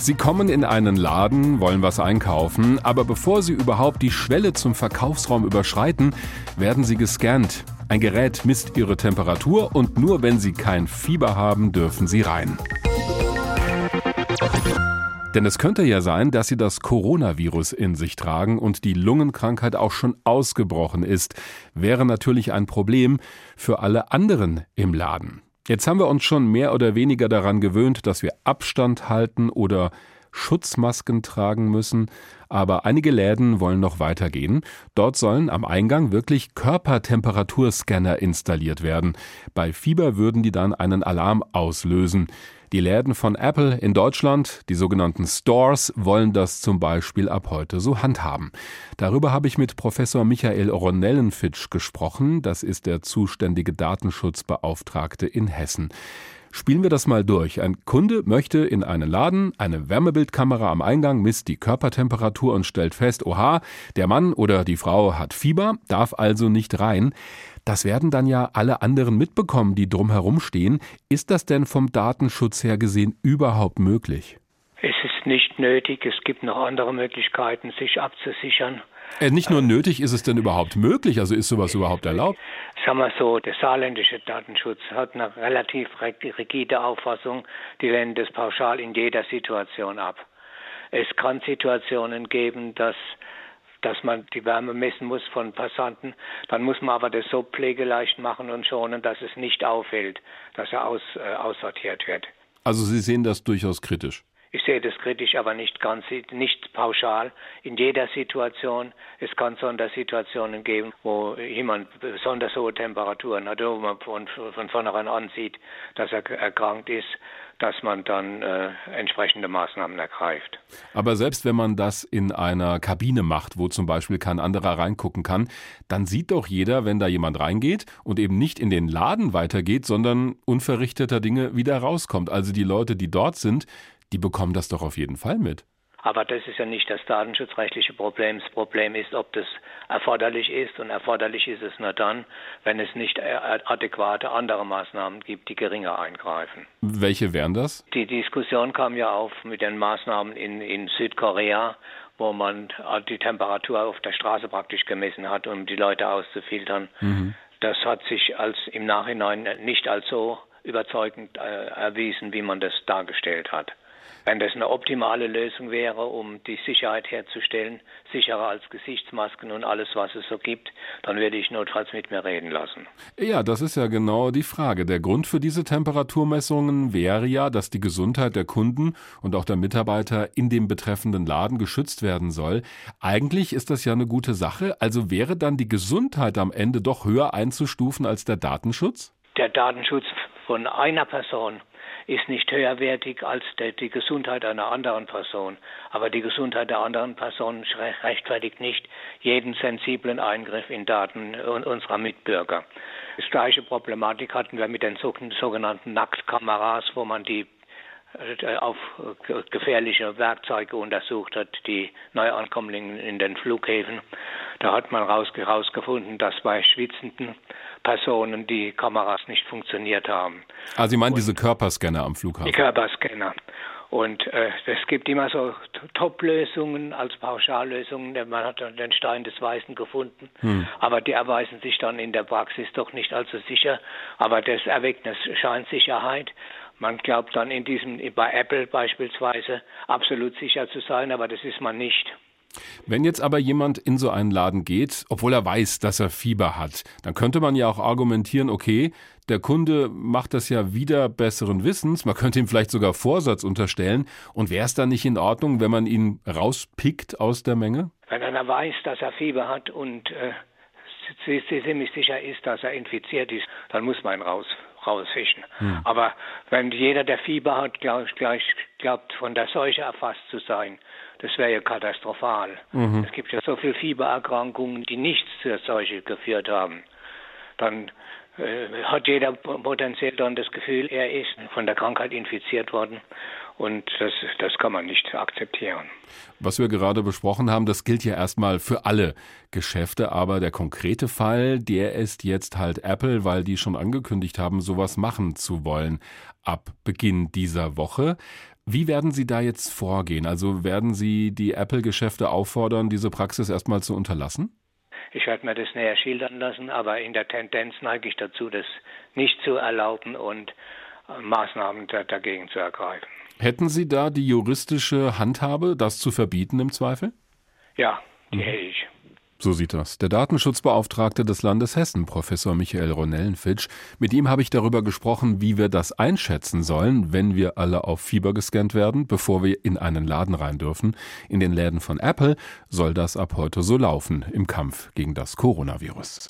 Sie kommen in einen Laden, wollen was einkaufen, aber bevor Sie überhaupt die Schwelle zum Verkaufsraum überschreiten, werden Sie gescannt. Ein Gerät misst Ihre Temperatur und nur wenn Sie kein Fieber haben, dürfen Sie rein. Denn es könnte ja sein, dass Sie das Coronavirus in sich tragen und die Lungenkrankheit auch schon ausgebrochen ist. Wäre natürlich ein Problem für alle anderen im Laden. Jetzt haben wir uns schon mehr oder weniger daran gewöhnt, dass wir Abstand halten oder Schutzmasken tragen müssen. Aber einige Läden wollen noch weitergehen. Dort sollen am Eingang wirklich Körpertemperaturscanner installiert werden. Bei Fieber würden die dann einen Alarm auslösen. Die Läden von Apple in Deutschland, die sogenannten Stores, wollen das zum Beispiel ab heute so handhaben. Darüber habe ich mit Professor Michael Ronellenfitsch gesprochen. Das ist der zuständige Datenschutzbeauftragte in Hessen. Spielen wir das mal durch. Ein Kunde möchte in einen Laden, eine Wärmebildkamera am Eingang misst die Körpertemperatur und stellt fest, oha, der Mann oder die Frau hat Fieber, darf also nicht rein. Das werden dann ja alle anderen mitbekommen, die drumherum stehen. Ist das denn vom Datenschutz her gesehen überhaupt möglich? Es ist nicht nötig. Es gibt noch andere Möglichkeiten, sich abzusichern. Nicht nur nötig, ist es denn überhaupt möglich? Also ist sowas überhaupt erlaubt? Sagen wir so, der saarländische Datenschutz hat eine relativ rigide Auffassung. Die lehnen das pauschal in jeder Situation ab. Es kann Situationen geben, dass man die Wärme messen muss von Passanten. Dann muss man aber das so pflegeleicht machen und schonen, dass es nicht auffällt, dass er aussortiert wird. Also Sie sehen das durchaus kritisch? Ich sehe das kritisch, aber nicht pauschal. In jeder Situation. Es kann Sondersituationen geben, wo jemand besonders hohe Temperaturen hat, wo man von vornherein ansieht, dass er erkrankt ist, dass man dann entsprechende Maßnahmen ergreift. Aber selbst wenn man das in einer Kabine macht, wo zum Beispiel kein anderer reingucken kann, dann sieht doch jeder, wenn da jemand reingeht und eben nicht in den Laden weitergeht, sondern unverrichteter Dinge wieder rauskommt. Also die Leute, die dort sind, die bekommen das doch auf jeden Fall mit. Aber das ist ja nicht das datenschutzrechtliche Problem. Das Problem ist, ob das erforderlich ist. Und erforderlich ist es nur dann, wenn es nicht adäquate andere Maßnahmen gibt, die geringer eingreifen. Welche wären das? Die Diskussion kam ja auf mit den Maßnahmen in Südkorea, wo man die Temperatur auf der Straße praktisch gemessen hat, um die Leute auszufiltern. Mhm. Das hat sich im Nachhinein nicht als so überzeugend erwiesen, wie man das dargestellt hat. Wenn das eine optimale Lösung wäre, um die Sicherheit herzustellen, sicherer als Gesichtsmasken und alles, was es so gibt, dann würde ich notfalls mit mir reden lassen. Ja, das ist ja genau die Frage. Der Grund für diese Temperaturmessungen wäre ja, dass die Gesundheit der Kunden und auch der Mitarbeiter in dem betreffenden Laden geschützt werden soll. Eigentlich ist das ja eine gute Sache. Also wäre dann die Gesundheit am Ende doch höher einzustufen als der Datenschutz? Der Datenschutz von einer Person ist nicht höherwertig als die Gesundheit einer anderen Person. Aber die Gesundheit der anderen Person rechtfertigt nicht jeden sensiblen Eingriff in Daten unserer Mitbürger. Das gleiche Problematik hatten wir mit den sogenannten Nacktkameras, wo man die auf gefährliche Werkzeuge untersucht hat, die Neuankömmlinge in den Flughäfen. Da hat man herausgefunden, dass bei schwitzenden Personen die Kameras nicht funktioniert haben. Also Sie meinen diese Körperscanner am Flughafen? Die Körperscanner. Und es gibt immer so Top-Lösungen als Pauschallösungen. Man hat dann den Stein des Weißen gefunden, aber die erweisen sich dann in der Praxis doch nicht allzu sicher. Aber das erweckt eine Scheinsicherheit. Man glaubt dann bei Apple beispielsweise absolut sicher zu sein, aber das ist man nicht. Wenn jetzt aber jemand in so einen Laden geht, obwohl er weiß, dass er Fieber hat, dann könnte man ja auch argumentieren, okay, der Kunde macht das ja wieder besseren Wissens, man könnte ihm vielleicht sogar Vorsatz unterstellen. Und wäre es dann nicht in Ordnung, wenn man ihn rauspickt aus der Menge? Wenn einer weiß, dass er Fieber hat und ziemlich sicher ist, dass er infiziert ist, dann muss man ihn rausfischen. Aber wenn jeder, der Fieber hat, glaubt, von der Seuche erfasst zu sein, das wäre ja katastrophal. Es gibt ja so viele Fiebererkrankungen, die nichts zur Seuche geführt haben. Dann hat jeder potenziell dann das Gefühl, er ist von der Krankheit infiziert worden. Und das kann man nicht akzeptieren. Was wir gerade besprochen haben, das gilt ja erstmal für alle Geschäfte. Aber der konkrete Fall, der ist jetzt halt Apple, weil die schon angekündigt haben, sowas machen zu wollen ab Beginn dieser Woche. Wie werden Sie da jetzt vorgehen? Also werden Sie die Apple-Geschäfte auffordern, diese Praxis erstmal zu unterlassen? Ich werde mir das näher schildern lassen, aber in der Tendenz neige ich dazu, das nicht zu erlauben und Maßnahmen dagegen zu ergreifen. Hätten Sie da die juristische Handhabe, das zu verbieten im Zweifel? Ja, die hätte ich. So sieht das der Datenschutzbeauftragte des Landes Hessen, Professor Michael Ronellenfitsch. Mit ihm habe ich darüber gesprochen, wie wir das einschätzen sollen, wenn wir alle auf Fieber gescannt werden, bevor wir in einen Laden rein dürfen. In den Läden von Apple soll das ab heute so laufen im Kampf gegen das Coronavirus.